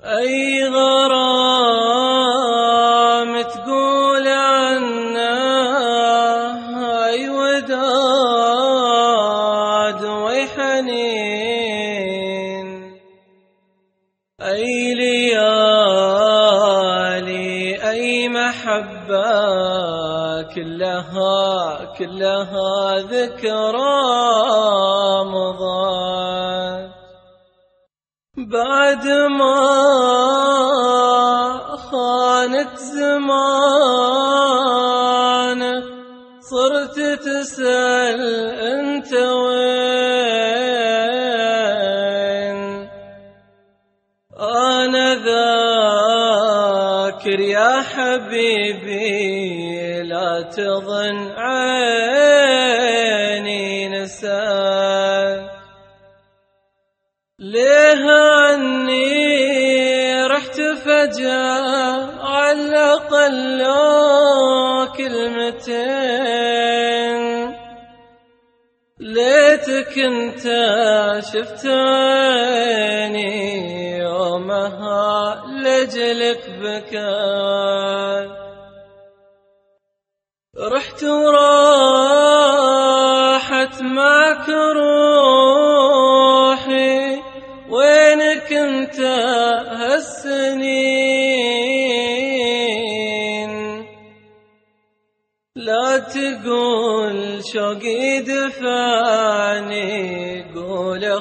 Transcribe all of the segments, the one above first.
أي غرام تقول عنه، أي وداد وحنين، أي ليالي أي محبة، كلها ذكرى مضت. بعد ما خانت زمانه صرت تسأل انت وين. انا ذاكر يا حبيبي، لا تظن عيني نسيت. ليه عني رحت فجأة، على الأقل لو كلمتين. ليتك انت شفت عيني يومها لجلك بكى. رحت وراحت معك روحي، وينك انت هالسنين؟ لا تقول شوقي دفعني، قول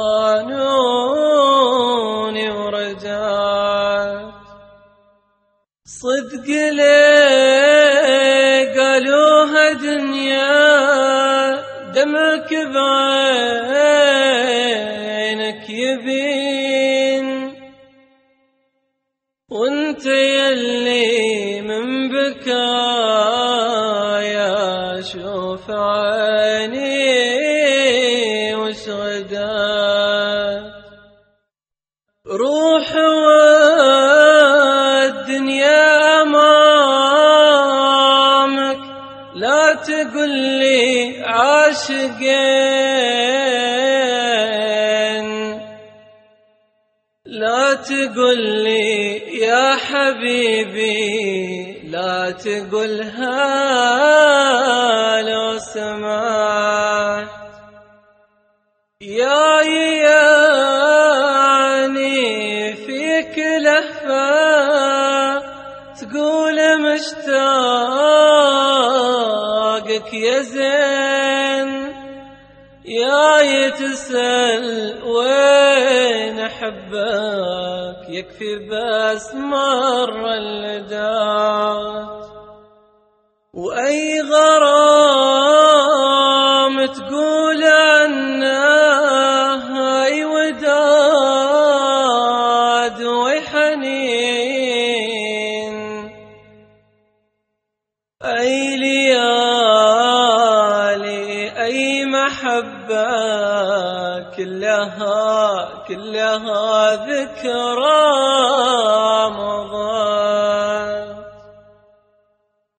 خانوني ورجعت. صدق ليه قالوها دنيا، دمك بعينك يبين، وانت يلي من بكايا شوف عيني وش غدات. روح والدنيا امامك، لا تقل لي عاشقين، لا تقل لي يا حبيبي، لا تقولها لو سمعت. يعني فيك لهفة تقول مشتاقك يا زين، يا يتسأل وين أحبك، يكفي بس مرة اللي دات. وأي غرام تقول عنه، أي وداد وحنين، أي ليالي أي محبة، كلها ذكرى مضت.